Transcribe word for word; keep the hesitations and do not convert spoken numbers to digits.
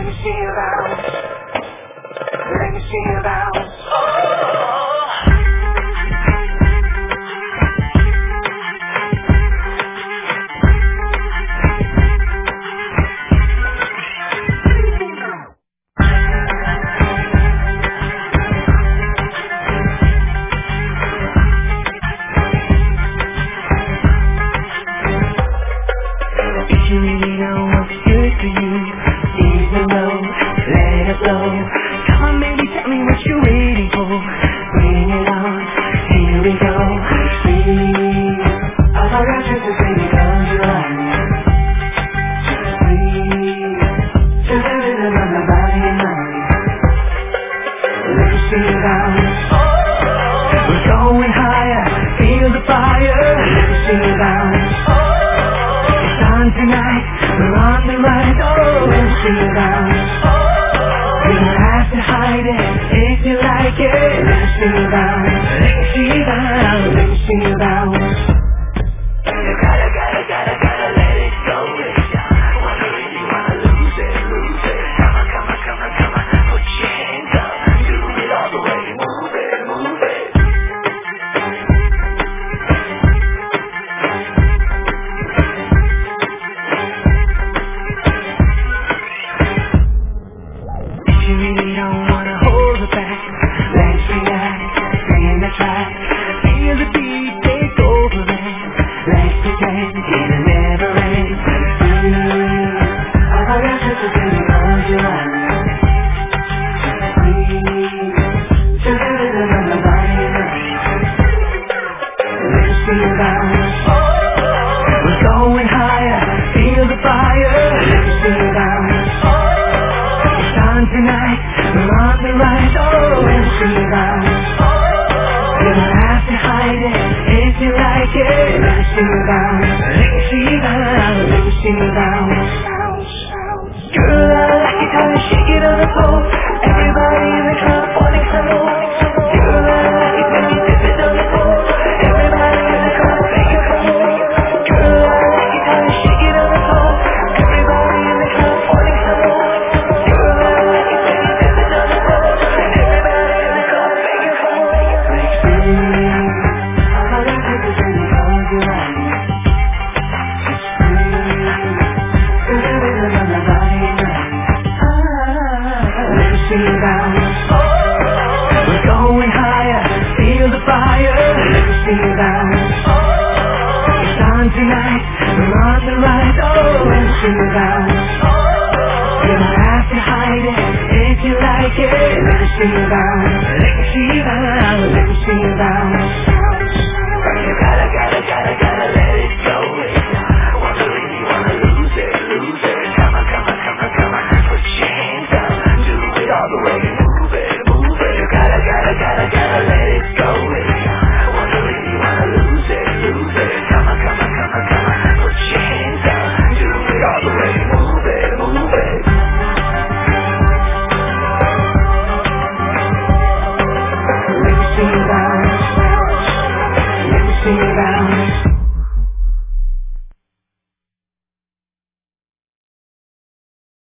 Let me see you bounce. Let me see you bounce. If you really know what's good for you, please let know, let us know. Come on baby, tell me what you're waiting for. Bring it on, here we go. Breathe. All I got just to say because you're on me. Just breathe. Just a rhythm of my body and mind. Let me see you bounce. We're going higher, feel the fire. Let me see you bounce. Tonight, we're on the rise, oh, let me see you bounce. You don't have to hide it, if you like it. Let me see you bounce. Let me see you bounce. Let me see you bounce. You gotta, gotta, gotta, gotta let it go. Wanna really wanna lose it, lose it. Come on, come on, come on, come on. Put your hands up, do it all the way. Move it, move it. You really don't wanna hold it back. Let's relax, bring the track. Feel the beat take over man. Let's pretend it'll never end. Breathe. All I got just to say because you're on me. Just breathe. Just a rhythm of my body and mind. Let me see you bounce. We're going higher, feel the fire. Let me see you bounce. Tonight, we're on the rise, oh, let me see you bounce. You don't have to hide it, if you like it. Let me see you bounce. Let me see you bounce. Let me see you bounce. Girl, I like it how you shake it on the floor. Everybody in the club wanting some more. Girl, I like it when you dip it on the floor. Everybody in the club begging for more. Girl, I like it how you shake it on the floor. Everybody in the club wanting some more. We're going higher, feel the fire. Let me see you bounce. It's on tonight, we're on the rise, oh. Let me see you bounce. You don't have to hide it, if you like it. Let me see you bounce. Let me see you bounce. Let me see you bounce.